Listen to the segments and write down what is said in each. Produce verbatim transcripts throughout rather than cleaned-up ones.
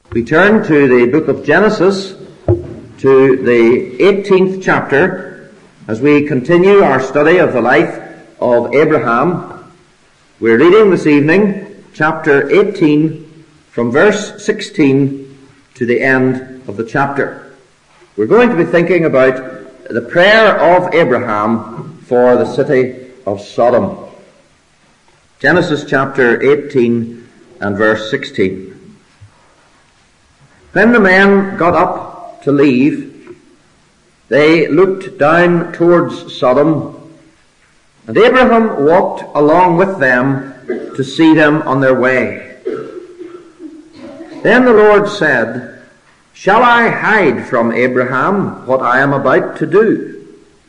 We turn to the book of Genesis, to the eighteenth chapter, as we continue our study of the life of Abraham. We're reading this evening chapter eighteen from verse sixteen to the end of the chapter. We're going to be thinking about the prayer of Abraham for the city of Sodom. Genesis chapter eighteen and verse sixteen. When the men got up to leave, they looked down towards Sodom, and Abraham walked along with them to see them on their way. Then the Lord said, "Shall I hide from Abraham what I am about to do?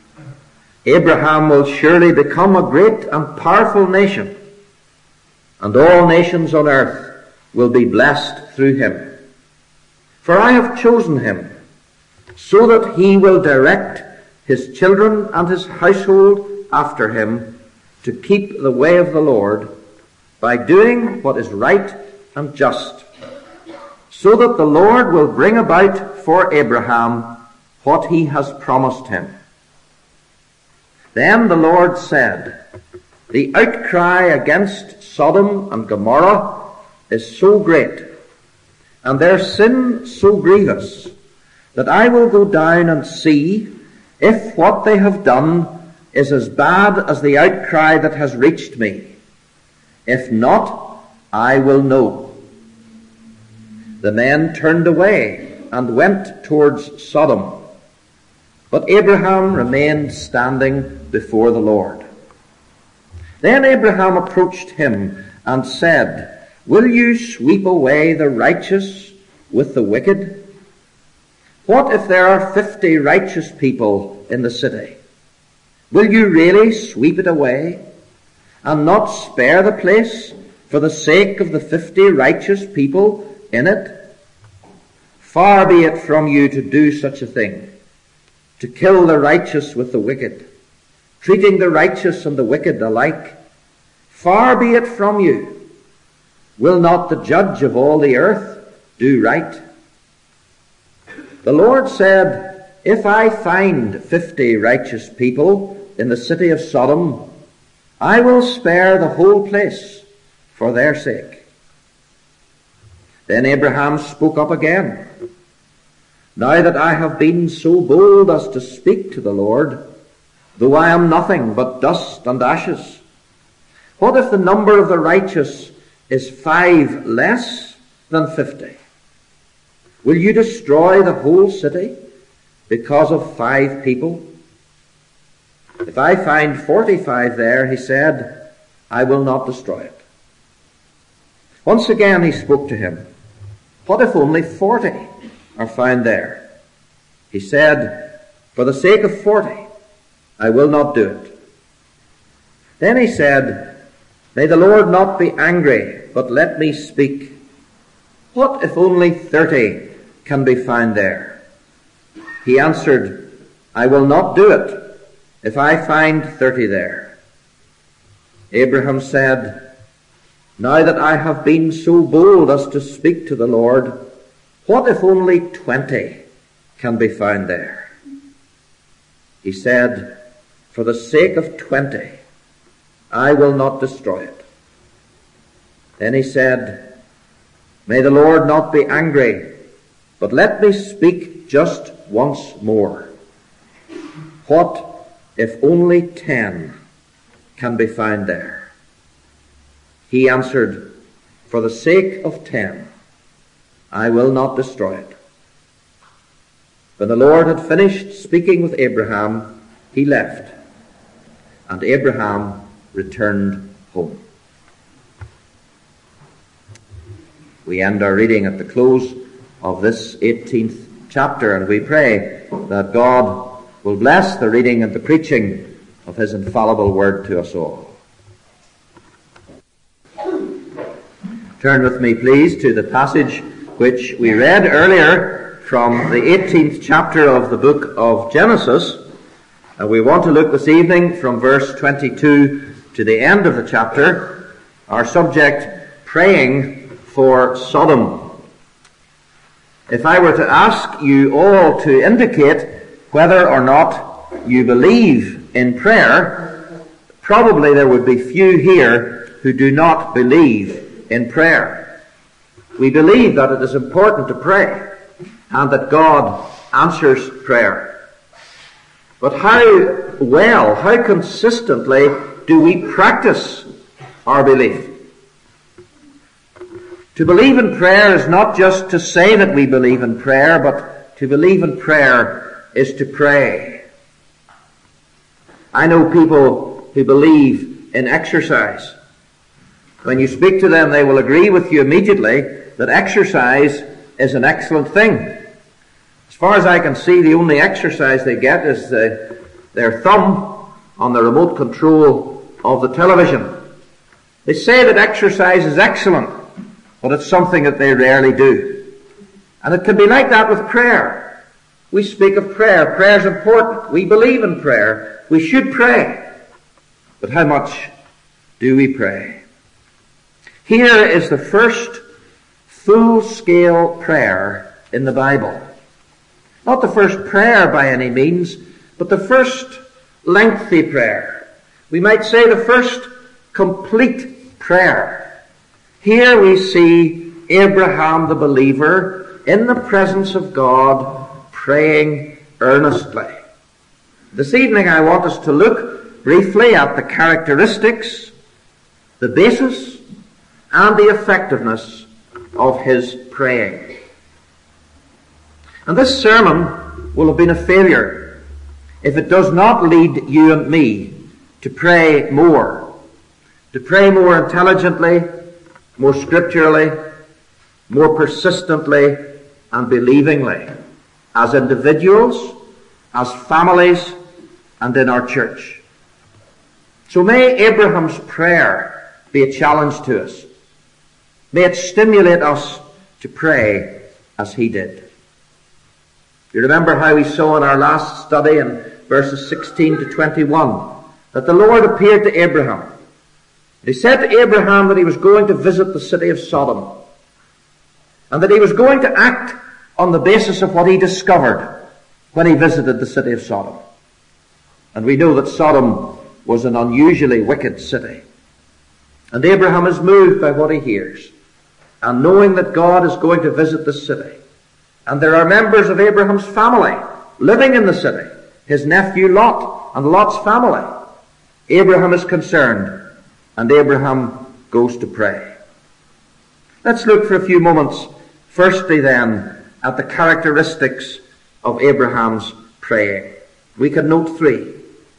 Abraham will surely become a great and powerful nation, and all nations on earth will be blessed through him. For I have chosen him, so that he will direct his children and his household after him to keep the way of the Lord by doing what is right and just, so that the Lord will bring about for Abraham what he has promised him." Then the Lord said, "The outcry against Sodom and Gomorrah is so great, and their sin so grievous, that I will go down and see if what they have done is as bad as the outcry that has reached me. If not, I will know." The men turned away and went towards Sodom, but Abraham remained standing before the Lord. Then Abraham approached him and said, "Will you sweep away the righteous with the wicked? What if there are fifty righteous people in the city? Will you really sweep it away and not spare the place for the sake of the fifty righteous people in it? Far be it from you to do such a thing, to kill the righteous with the wicked, treating the righteous and the wicked alike. Far be it from you. Will not the judge of all the earth do right?" The Lord said, "If I find fifty righteous people in the city of Sodom, I will spare the whole place for their sake." Then Abraham spoke up again, "Now that I have been so bold as to speak to the Lord, though I am nothing but dust and ashes, what if the number of the righteous is five less than fifty? Will you destroy the whole city because of five people? If I find forty-five there," he said, "I will not destroy it." Once again he spoke to him, "What if only forty are found there?" He said, "For the sake of forty, I will not do it." Then he said, "May the Lord not be angry, but let me speak. What if only thirty can be found there?" He answered, "I will not do it if I find thirty there." Abraham said, "Now that I have been so bold as to speak to the Lord, what if only twenty can be found there?" He said, "For the sake of twenty, I will not destroy it." Then he said, "May the Lord not be angry, but let me speak just once more. What if only ten can be found there?" He answered, "For the sake of ten, I will not destroy it." When the Lord had finished speaking with Abraham, he left, and Abraham returned home. We end our reading at the close of this eighteenth chapter, and we pray that God will bless the reading and the preaching of his infallible word to us all. Turn with me, please, to the passage which we read earlier from the eighteenth chapter of the book of Genesis. And we want to look this evening from verse twenty-two to the end of the chapter. Our subject, praying for Sodom. If I were to ask you all to indicate whether or not you believe in prayer, probably there would be few here who do not believe in prayer. We believe that it is important to pray and that God answers prayer. But how well, how consistently do we practice our belief? To believe in prayer is not just to say that we believe in prayer, but to believe in prayer is to pray. I know people who believe in exercise. When you speak to them, they will agree with you immediately that exercise is an excellent thing. As far as I can see, the only exercise they get is the, their thumb on the remote control of the television. They say that exercise is excellent, but it's something that they rarely do. And it can be like that with prayer. We speak of prayer. Prayer is important. We believe in prayer. We should pray. But how much do we pray? Here is the first full-scale prayer in the Bible. Not the first prayer by any means, but the first lengthy prayer. We might say the first complete prayer. Here we see Abraham the believer in the presence of God praying earnestly. This evening I want us to look briefly at the characteristics, the basis, and the effectiveness of his praying. And this sermon will have been a failure if it does not lead you and me to pray more, to pray more intelligently, more scripturally, more persistently and believingly, as individuals, as families, and in our church. So may Abraham's prayer be a challenge to us. May it stimulate us to pray as he did. You remember how we saw in our last study in verses sixteen to twenty-one that the Lord appeared to Abraham. He said to Abraham that he was going to visit the city of Sodom, and that he was going to act on the basis of what he discovered when he visited the city of Sodom. And we know that Sodom was an unusually wicked city. And Abraham is moved by what he hears, and knowing that God is going to visit the city, and there are members of Abraham's family living in the city, his nephew Lot and Lot's family, Abraham is concerned. And Abraham goes to pray. Let's look for a few moments, firstly then, at the characteristics of Abraham's praying. We can note three.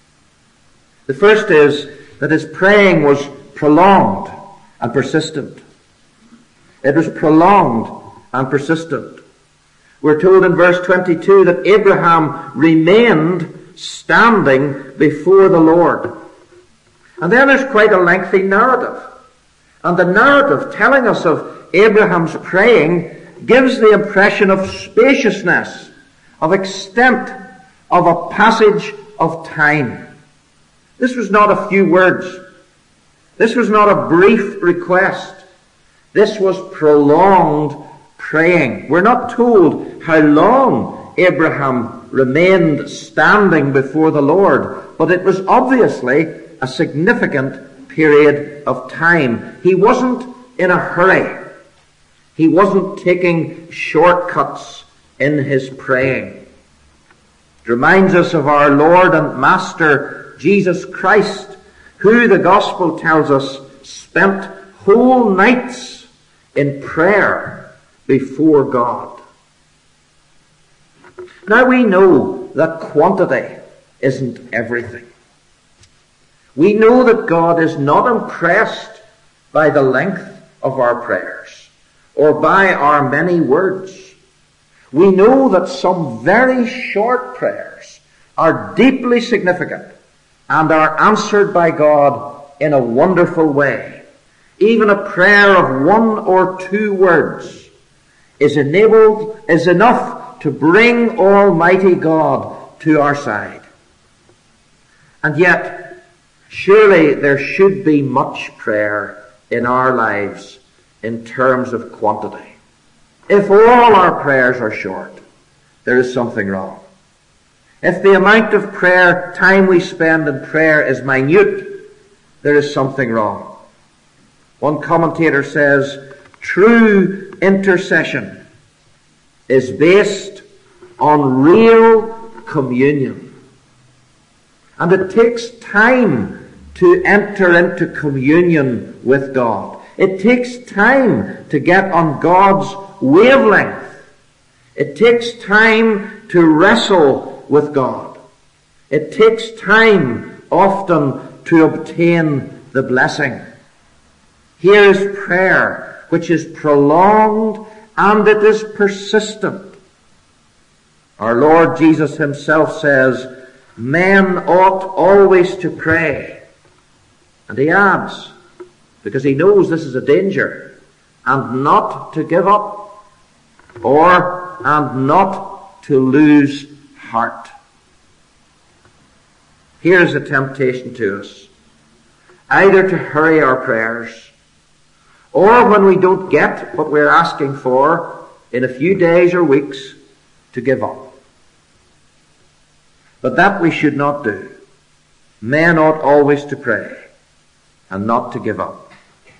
The first is that his praying was prolonged and persistent. It was prolonged and persistent. We're told in verse twenty-two that Abraham remained standing before the Lord. And then there's quite a lengthy narrative. And the narrative telling us of Abraham's praying gives the impression of spaciousness, of extent, of a passage of time. This was not a few words. This was not a brief request. This was prolonged praying. We're not told how long Abraham remained standing before the Lord, but it was obviously a significant period of time. He wasn't in a hurry. He wasn't taking shortcuts in his praying. It reminds us of our Lord and Master Jesus Christ, who the Gospel tells us spent whole nights in prayer before God. Now we know that quantity isn't everything. We know that God is not impressed by the length of our prayers or by our many words. We know that some very short prayers are deeply significant and are answered by God in a wonderful way. Even a prayer of one or two words is enabled, is enough to bring Almighty God to our side. And yet, surely there should be much prayer in our lives in terms of quantity. If all our prayers are short, there is something wrong. If the amount of prayer, time we spend in prayer is minute, there is something wrong. One commentator says, true intercession is based on real communion. And it takes time to enter into communion with God. It takes time to get on God's wavelength. It takes time to wrestle with God. It takes time often to obtain the blessing. Here is prayer which is prolonged and it is persistent. Our Lord Jesus himself says, men ought always to pray. And he adds, because he knows this is a danger, and not to give up, or and not to lose heart. Here's a temptation to us, either to hurry our prayers, or when we don't get what we're asking for in a few days or weeks, to give up. But that we should not do. Men ought always to pray, and not to give up.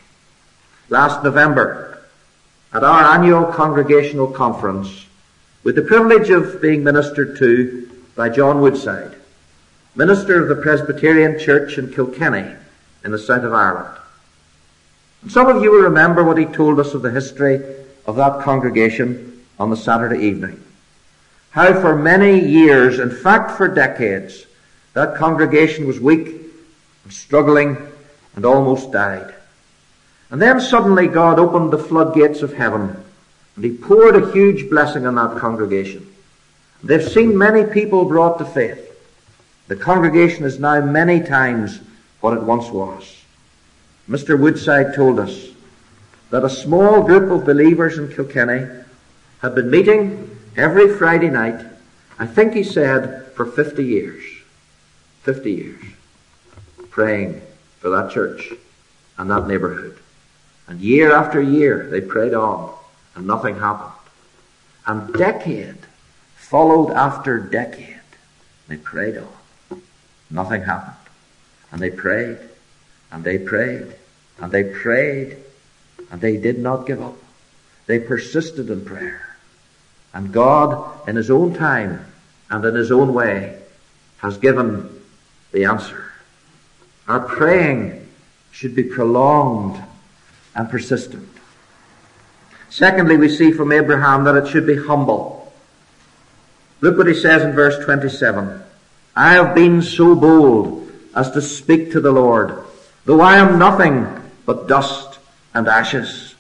Last November, at our annual congregational conference, with the privilege of being ministered to by John Woodside, minister of the Presbyterian Church in Kilkenny in the south of Ireland. And some of you will remember what he told us of the history of that congregation on the Saturday evening. How for many years, in fact for decades, that congregation was weak and struggling and almost died. And then suddenly God opened the floodgates of heaven and he poured a huge blessing on that congregation. They've seen many people brought to faith. The congregation is now many times what it once was. Mister Woodside told us that a small group of believers in Kilkenny had been meeting every Friday night, I think he said, for fifty years. fifty years. Praying for that church and that neighborhood. And year after year they prayed on and nothing happened. And decade followed after decade. They prayed on. Nothing happened. And they prayed, and they prayed, and they prayed, and they did not give up. They persisted in prayer. And God, in his own time and in his own way, has given the answer. Our praying should be prolonged and persistent. Secondly, we see from Abraham that it should be humble. Look what he says in verse twenty-seven. I have been so bold as to speak to the Lord, though I am nothing but dust and ashes.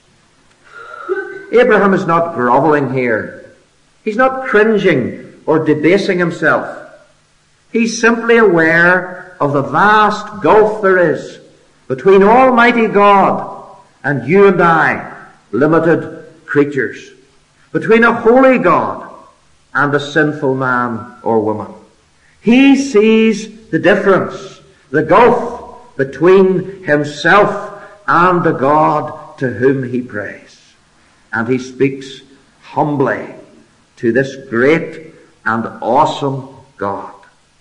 Abraham is not groveling here. He's not cringing or debasing himself. He's simply aware of the vast gulf there is between Almighty God and you and I, limited creatures. Between a holy God and a sinful man or woman. He sees the difference, the gulf between himself and the God to whom he prays. And he speaks humbly to this great and awesome God.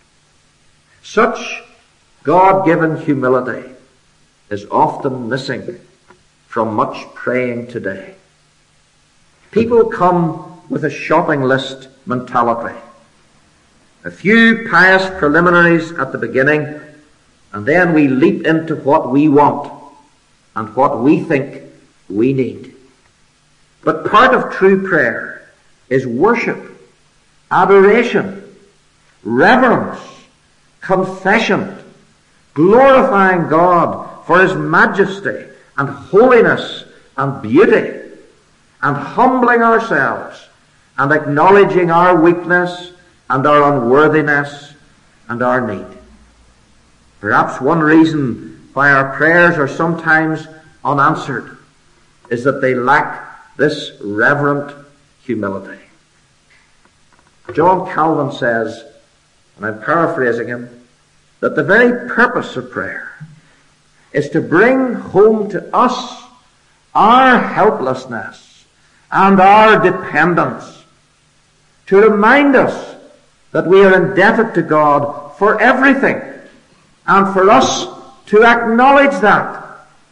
Such God-given humility is often missing from much praying today. People come with a shopping list mentality. A few pious preliminaries at the beginning, and then we leap into what we want and what we think we need. But part of true prayer is worship, adoration, reverence, confession, glorifying God for his majesty and holiness and beauty, and humbling ourselves and acknowledging our weakness and our unworthiness and our need. Perhaps one reason why our prayers are sometimes unanswered is that they lack this reverent humility. John Calvin says, and I'm paraphrasing him, that the very purpose of prayer is to bring home to us our helplessness, and our dependence, to remind us that we are indebted to God for everything, and for us to acknowledge that.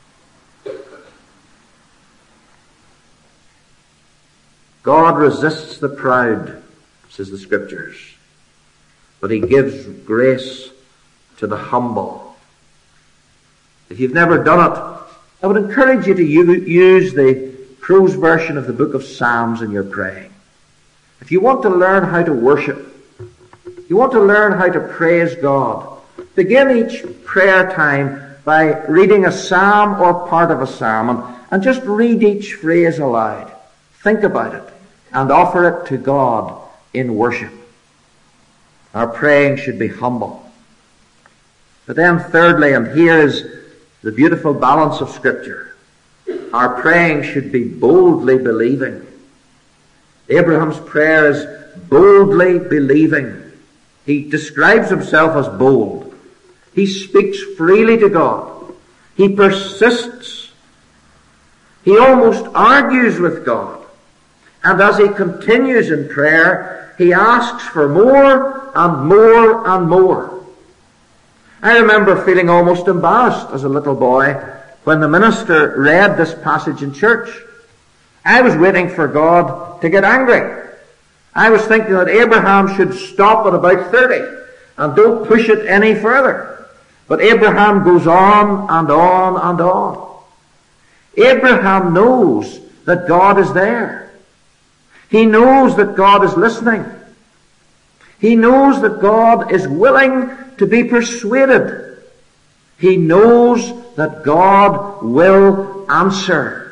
God resists the proud, says the Scriptures, but he gives grace to the humble. If you've never done it, I would encourage you to use the prose version of the book of Psalms in your praying. If you want to learn how to worship, you want to learn how to praise God, begin each prayer time by reading a psalm or part of a psalm, and, and just read each phrase aloud. Think about it and offer it to God in worship. Our praying should be humble. But then thirdly, and here is the beautiful balance of Scripture, our praying should be boldly believing. Abraham's prayer is boldly believing. He describes himself as bold. He speaks freely to God. He persists. He almost argues with God. And as he continues in prayer, he asks for more and more and more. I remember feeling almost embarrassed as a little boy when the minister read this passage in church. I was waiting for God to get angry. I was thinking that Abraham should stop at about thirty and don't push it any further. But Abraham goes on and on and on. Abraham knows that God is there. He knows that God is listening. He knows that God is willing to be persuaded. He knows that God will answer.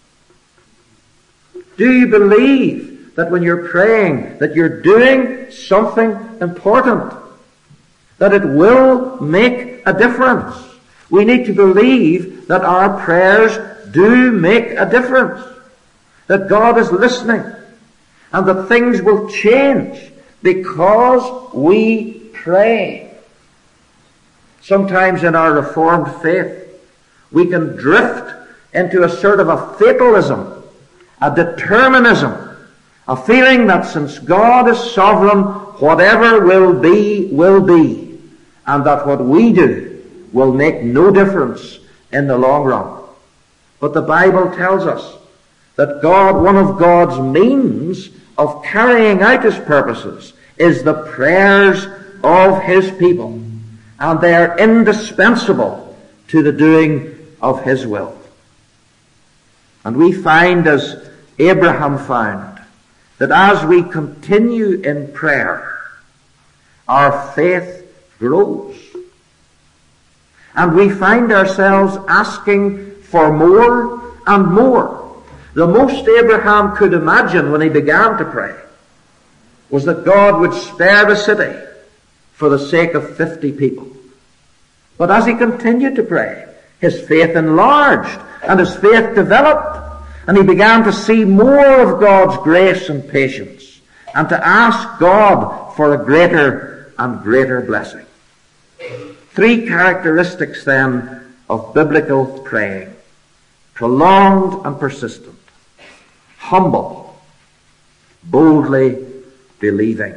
Do you believe that when you're praying that you're doing something important? That it will make a difference? We need to believe that our prayers do make a difference. That God is listening. And that things will change because we pray. Sometimes in our Reformed faith, we can drift into a sort of a fatalism, a determinism, a feeling that since God is sovereign, whatever will be, will be, and that what we do will make no difference in the long run. But the Bible tells us that God, one of God's means of carrying out his purposes is the prayers of his people, and they are indispensable to the doing of his will. And we find, as Abraham found, that as we continue in prayer, our faith grows. And we find ourselves asking for more and more. The most Abraham could imagine when he began to pray was that God would spare the city for the sake of fifty people. But as he continued to pray, his faith enlarged and his faith developed, and he began to see more of God's grace and patience, and to ask God for a greater and greater blessing. Three characteristics then of biblical praying: prolonged and persistent, humble, boldly believing.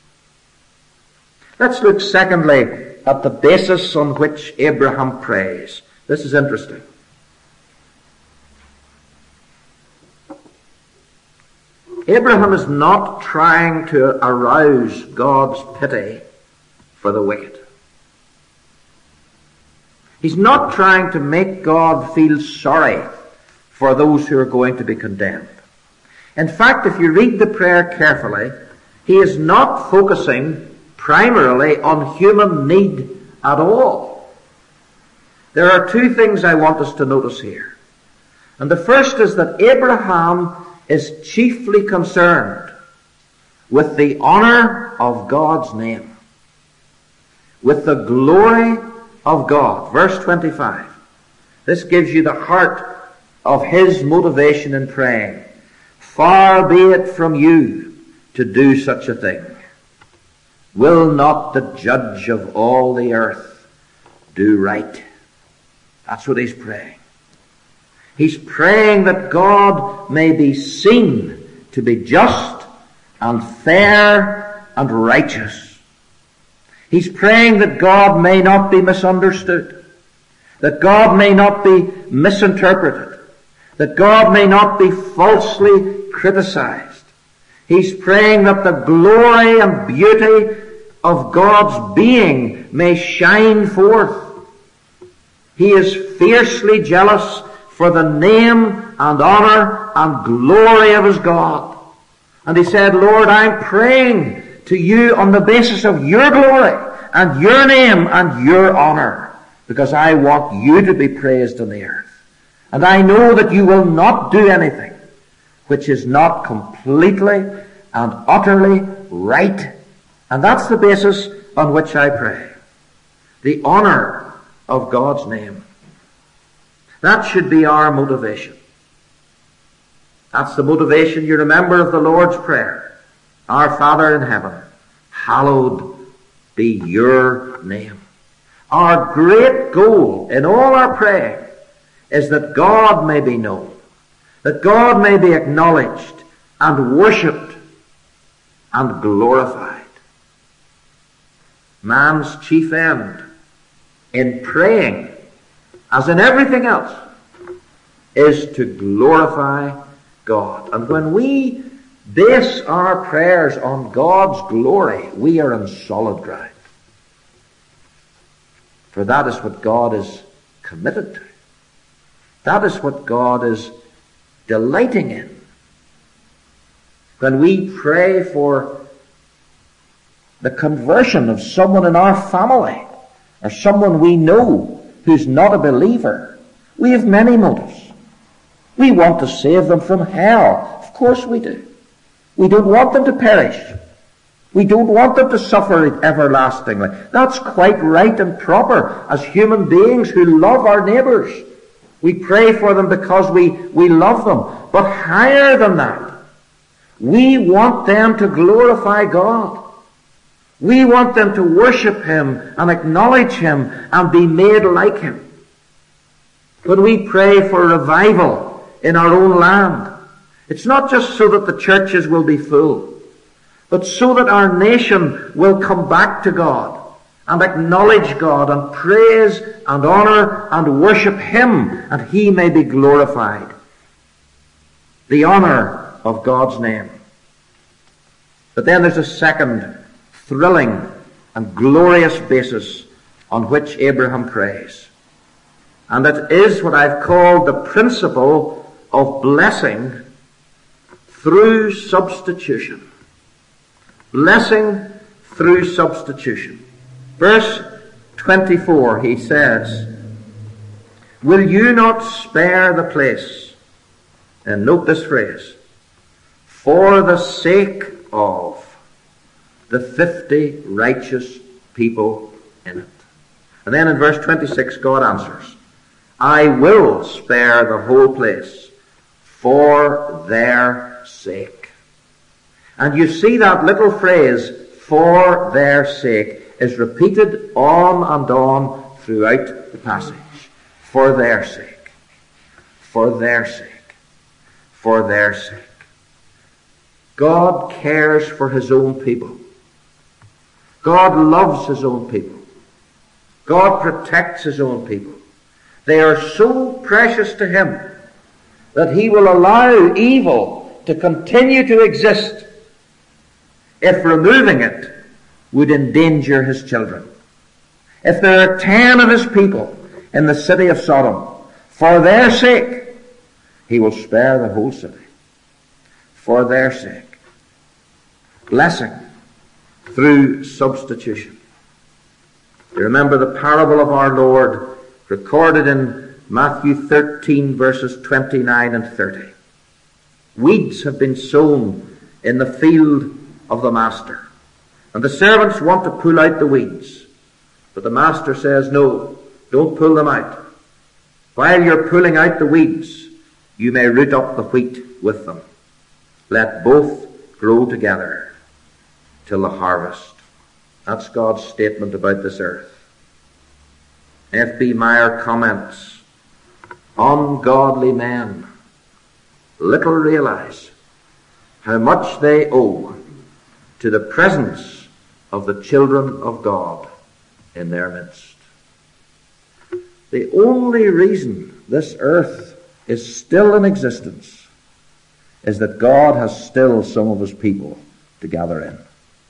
Let's look secondly at the basis on which Abraham prays. This is interesting. Abraham is not trying to arouse God's pity for the wicked. He's not trying to make God feel sorry for those who are going to be condemned. In fact, if you read the prayer carefully, he is not focusing primarily on human need at all. There are two things I want us to notice here. And the first is that Abraham is chiefly concerned with the honor of God's name, with the glory of God. Verse twenty-five. This gives you the heart of his motivation in praying. Far be it from you to do such a thing. Will not the judge of all the earth do right? That's what he's praying. He's praying that God may be seen to be just and fair and righteous. He's praying that God may not be misunderstood, that God may not be misinterpreted, that God may not be falsely criticized. He's praying that the glory and beauty of God's being may shine forth. He is fiercely jealous for the name and honor and glory of his God. And he said, Lord, I'm praying to you on the basis of your glory and your name and your honor, because I want you to be praised on the earth. And I know that you will not do anything which is not completely and utterly right. And that's the basis on which I pray. The honor of God's name. That should be our motivation. That's the motivation, you remember, of the Lord's Prayer. Our Father in heaven, hallowed be your name. Our great goal in all our praying is that God may be known, that God may be acknowledged and worshipped and glorified. Man's chief end in praying, as in everything else, is to glorify God. And when we base our prayers on God's glory, we are on solid ground. For that is what God is committed to. That is what God is delighting in. When we pray for the conversion of someone in our family, or someone we know who's not a believer, we have many motives. We want to save them from hell. Of course we do. We don't want them to perish. We don't want them to suffer everlastingly. That's quite right and proper as human beings who love our neighbours. We pray for them because we, we love them. But higher than that, we want them to glorify God. We want them to worship him and acknowledge him and be made like him. When we pray for revival in our own land, it's not just so that the churches will be full, but so that our nation will come back to God and acknowledge God and praise and honor and worship him, and he may be glorified. The honor of God's name. But then there's a second thrilling and glorious basis on which Abraham prays. And it is what I've called the principle of blessing through substitution. Blessing through substitution. Verse twenty-four, he says, will you not spare the place? And note this phrase, for the sake of the fifty righteous people in it. And then in verse twenty-six, God answers, I will spare the whole place for their sake. And you see that little phrase, for their sake, is repeated on and on throughout the passage. For their sake. For their sake. For their sake. God cares for his own people. God loves his own people. God protects his own people. They are so precious to him that he will allow evil to continue to exist if removing it would endanger his children. If there are ten of his people in the city of Sodom, for their sake, he will spare the whole city. For their sake. Blessing through substitution. You remember the parable of our Lord recorded in Matthew thirteen verses twenty-nine and thirty. Weeds have been sown in the field of the master, and the servants want to pull out the weeds, but the master says, no, don't pull them out. While you're pulling out the weeds, you may root up the wheat with them. Let both grow together till the harvest. That's God's statement about this earth. F B Meyer comments ungodly men little realize how much they owe to the presence of the children of God in their midst. The only reason this earth is still in existence is that God has still some of his people to gather in.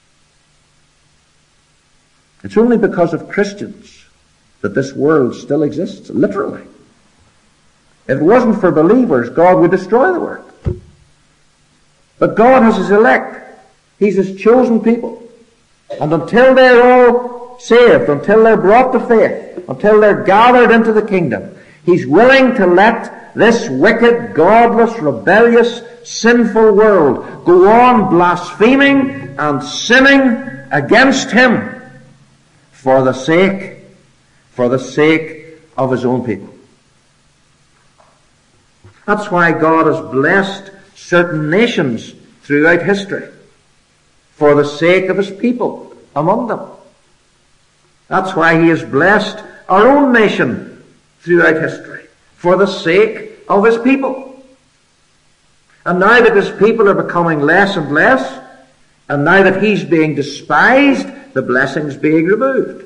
It's only because of Christians that this world still exists, literally. If it wasn't for believers, God would destroy the world. But God has his elect. He's his chosen people. And until they're all saved, until they're brought to faith, until they're gathered into the kingdom, he's willing to let this wicked, godless, rebellious, sinful world go on blaspheming and sinning against him for the sake, for the sake of his own people. That's why God has blessed certain nations throughout history for the sake of his people among them. That's why he has blessed our own nation throughout history for the sake of his people. And now that his people are becoming less and less, and now that he's being despised, the blessing's being removed.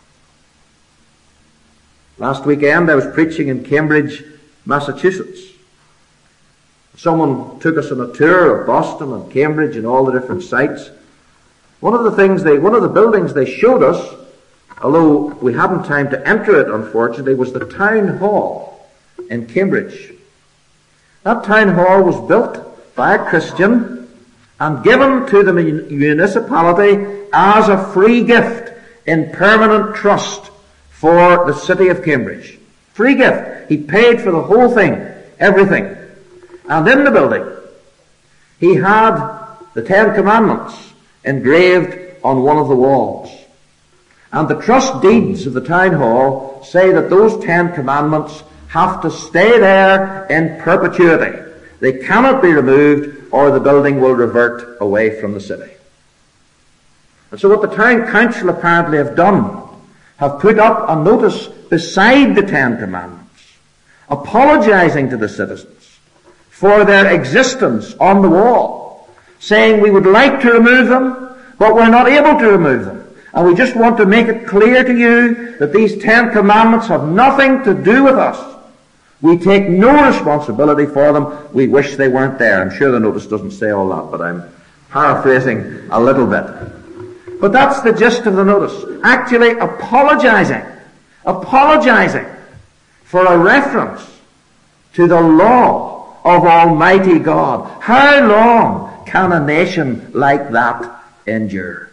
Last weekend I was preaching in Cambridge, Massachusetts. Someone took us on a tour of Boston and Cambridge and all the different sites. One of the things they, one of the buildings they showed us, although we hadn't time to enter it unfortunately, was the town hall in Cambridge. That town hall was built by a Christian and given to the municipality as a free gift in permanent trust for the city of Cambridge. Free gift. He paid for the whole thing, everything. And in the building, he had the Ten Commandments engraved on one of the walls. And the trust deeds of the town hall say that those Ten Commandments have to stay there in perpetuity. They cannot be removed or the building will revert away from the city. And so what the town council apparently have done, have put up a notice beside the Ten Commandments, apologizing to the citizens for their existence on the wall, saying we would like to remove them, but we're not able to remove them. And we just want to make it clear to you that these Ten Commandments have nothing to do with us. We take no responsibility for them. We wish they weren't there. I'm sure the notice doesn't say all that, but I'm paraphrasing a little bit. But that's the gist of the notice. Actually apologizing, apologizing for a reference to the law of Almighty God. How long can a nation like that endure?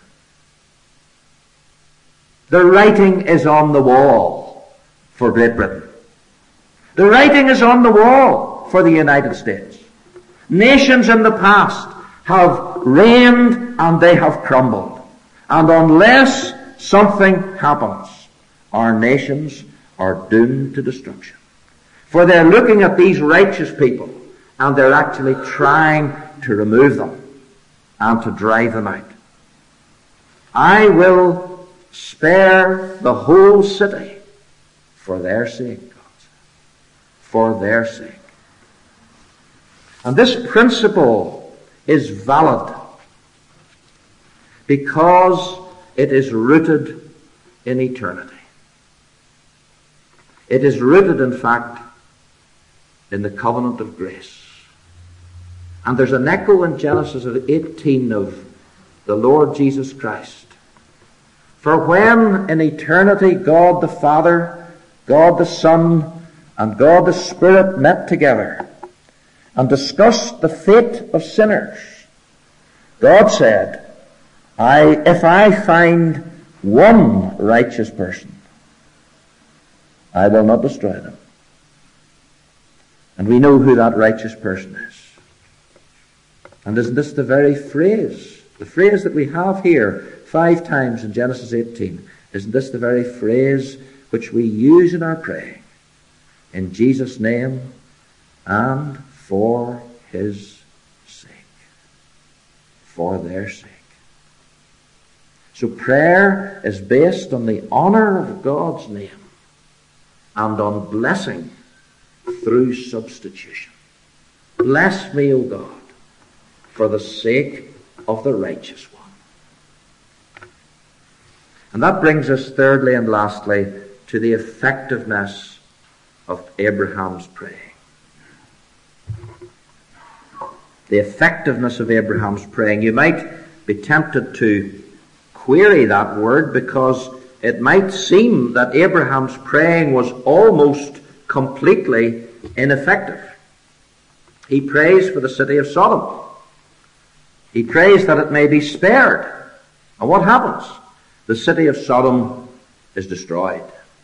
The writing is on the wall for Great Britain. The writing is on the wall for the United States. Nations in the past have reigned and they have crumbled. And unless something happens, our nations are doomed to destruction. For they're looking at these righteous people and they're actually trying to remove them and to drive them out. I will spare the whole city for their sake, God said. For their sake. And this principle is valid because it is rooted in eternity. It is rooted, in fact, in the covenant of grace. And there's an echo in Genesis eighteen of the Lord Jesus Christ. For when in eternity God the Father, God the Son, and God the Spirit met together and discussed the fate of sinners, God said, I, if I find one righteous person, I will not destroy them. And we know who that righteous person is. And isn't this the very phrase, the phrase that we have here five times in Genesis eighteen, isn't this the very phrase which we use in our praying? In Jesus' name and for his sake. For their sake. So prayer is based on the honor of God's name and on blessing through substitution. Bless me, O God, for the sake of the righteous one. And that brings us thirdly and lastly to the effectiveness of Abraham's praying. The effectiveness of Abraham's praying. You might be tempted to query that word, because it might seem that Abraham's praying was almost completely ineffective. He prays for the city of Sodom. He prays that it may be spared. And what happens? The city of Sodom is destroyed.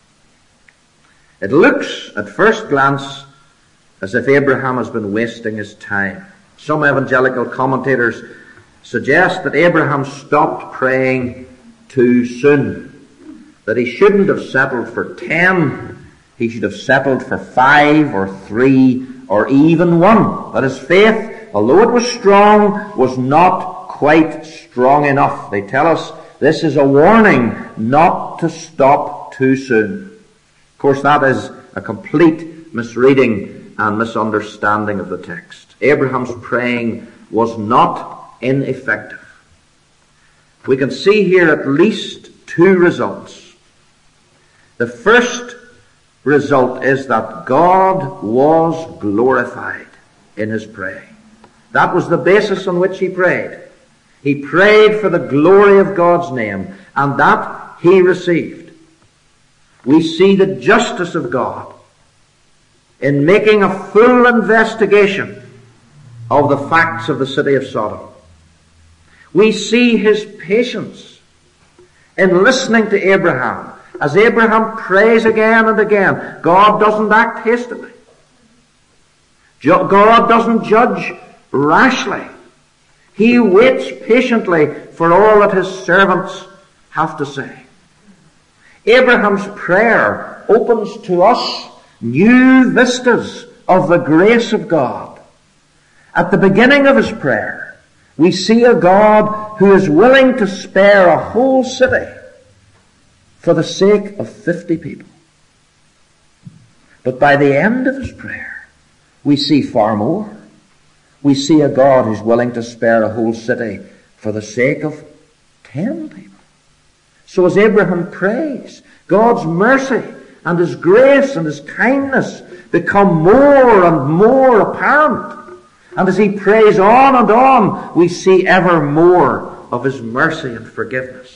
It looks at first glance as if Abraham has been wasting his time. Some evangelical commentators suggest that Abraham stopped praying too soon, that he shouldn't have settled for ten, he should have settled for five or three or even one. That his faith, although it was strong, was not quite strong enough. They tell us this is a warning not to stop too soon. Of course, that is a complete misreading and misunderstanding of the text. Abraham's praying was not ineffective. We can see here at least two results. The first result is that God was glorified in his praying. That was the basis on which he prayed. He prayed for the glory of God's name, and that he received. We see the justice of God in making a full investigation of the facts of the city of Sodom. We see his patience in listening to Abraham. As Abraham prays again and again, God doesn't act hastily. God doesn't judge rashly. He waits patiently for all that his servants have to say. Abraham's prayer opens to us new vistas of the grace of God. At the beginning of his prayer, we see a God who is willing to spare a whole city for the sake of fifty people. But by the end of his prayer, we see far more. We see a God who's willing to spare a whole city for the sake of ten people. So as Abraham prays, God's mercy and his grace and his kindness become more and more apparent. And as he prays on and on, we see ever more of his mercy and forgiveness.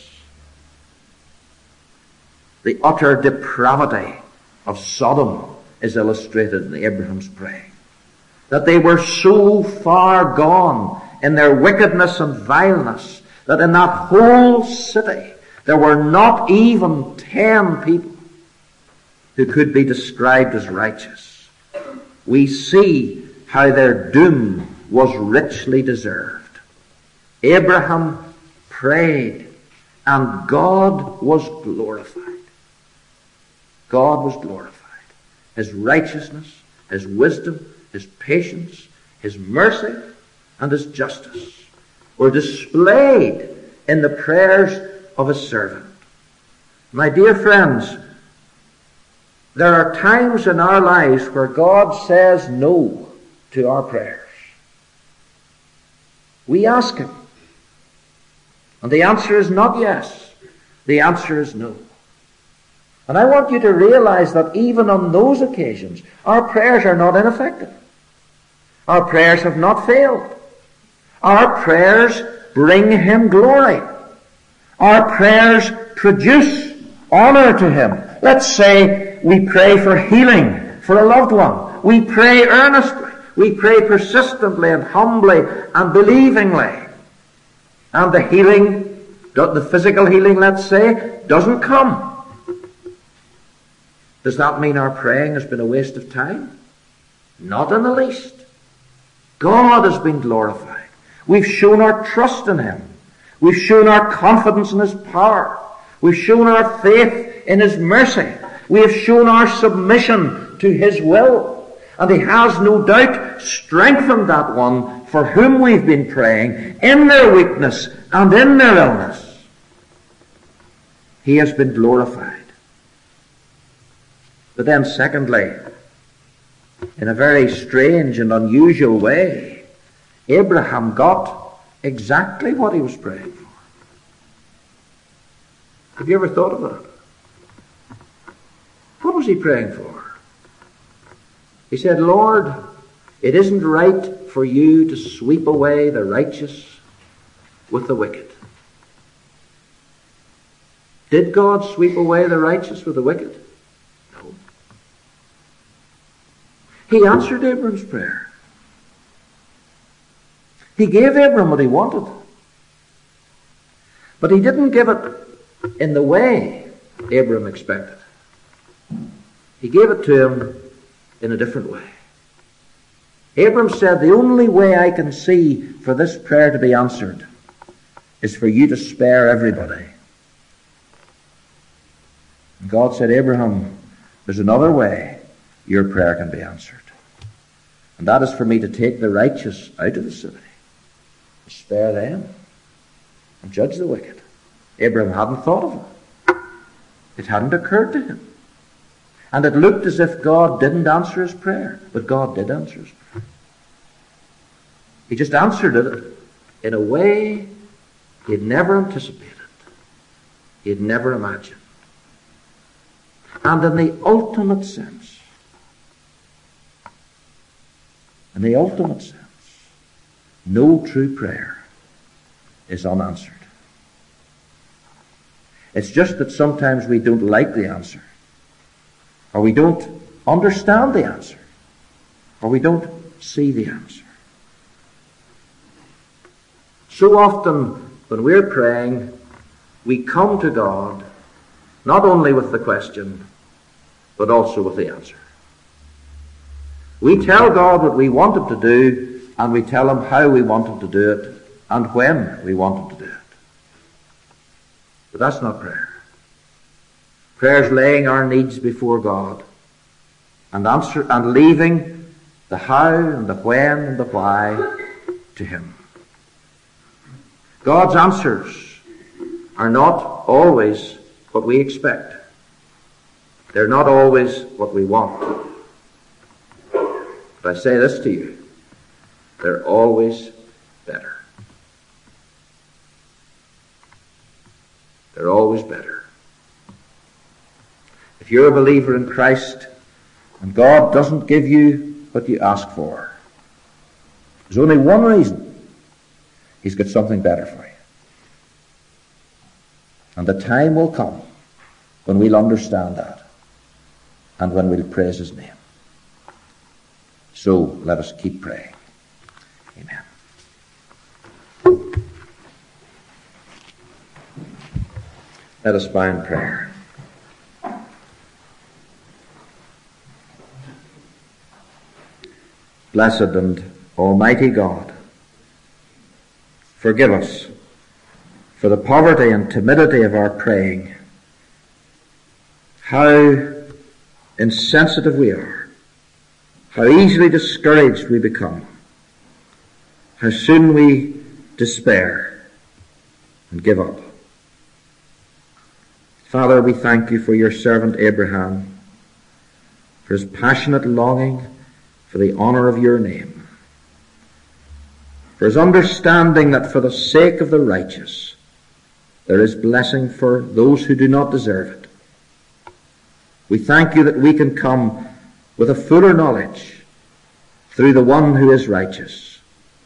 The utter depravity of Sodom is illustrated in Abraham's praying. That they were so far gone in their wickedness and vileness that in that whole city there were not even ten people who could be described as righteous. We see how their doom was richly deserved. Abraham prayed, and God was glorified. God was glorified. His righteousness, his wisdom, his patience, his mercy, and his justice were displayed in the prayers of his servant. My dear friends, there are times in our lives where God says no to our prayers. We ask him, and the answer is not yes. The answer is no. And I want you to realize that even on those occasions, our prayers are not ineffective. Our prayers have not failed. Our prayers bring him glory. Our prayers produce honor to him. Let's say we pray for healing for a loved one. We pray earnestly. We pray persistently and humbly and believingly. And the healing, the physical healing, let's say, doesn't come. Does that mean our praying has been a waste of time? Not in the least. God has been glorified. We've shown our trust in him. We've shown our confidence in his power. We've shown our faith in his mercy. We have shown our submission to his will. And he has no doubt strengthened that one for whom we've been praying in their weakness and in their illness. He has been glorified. But then secondly, in a very strange and unusual way, Abraham got exactly what he was praying for. Have you ever thought of that? What was he praying for? He said, Lord, it isn't right for you to sweep away the righteous with the wicked. Did God sweep away the righteous with the wicked? No. He answered Abram's prayer. He gave Abram what he wanted. But he didn't give it in the way Abram expected. He gave it to him in a different way. Abram said, the only way I can see for this prayer to be answered is for you to spare everybody. And God said, Abraham, there's another way your prayer can be answered. And that is for me to take the righteous out of the city, to spare them, and judge the wicked. Abraham hadn't thought of it. It hadn't occurred to him. And it looked as if God didn't answer his prayer, but God did answer his prayer. He just answered it in a way he had never anticipated. He had never imagined. And in the ultimate sense, in the ultimate sense, no true prayer is unanswered. It's just that sometimes we don't like the answer, or we don't understand the answer, or we don't see the answer. So often when we're praying, we come to God not only with the question, but also with the answer. We tell God what we want him to do, and we tell him how we want him to do it, and when we want him to do it. But that's not prayer. Prayer is laying our needs before God and answer and leaving the how and the when and the why to him. God's answers are not always what we expect. They're not always what we want. But I say this to you, they're always better. They're always better. If you're a believer in Christ and God doesn't give you what you ask for, there's only one reason. He's got something better for you. And the time will come when we'll understand that and when we'll praise his name. So let us keep praying. Amen. Let us bow in prayer. Blessed and almighty God, forgive us for the poverty and timidity of our praying, how insensitive we are, how easily discouraged we become, how soon we despair and give up. Father, we thank you for your servant Abraham, for his passionate longing for the honor of your name, for his understanding that for the sake of the righteous there is blessing for those who do not deserve it. We thank you that we can come with a fuller knowledge through the one who is righteous.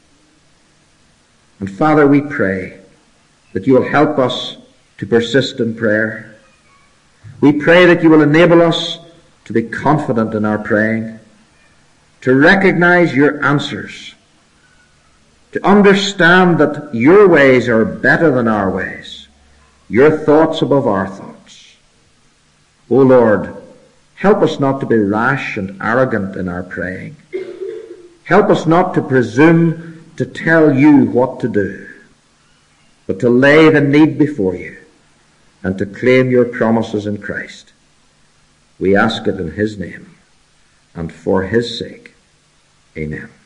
And Father, we pray that you will help us to persist in prayer. We pray that you will enable us to be confident in our praying, to recognize your answers, to understand that your ways are better than our ways, your thoughts above our thoughts. O Lord, help us not to be rash and arrogant in our praying. Help us not to presume to tell you what to do, but to lay the need before you and to claim your promises in Christ. We ask it in his name and for his sake. Amen.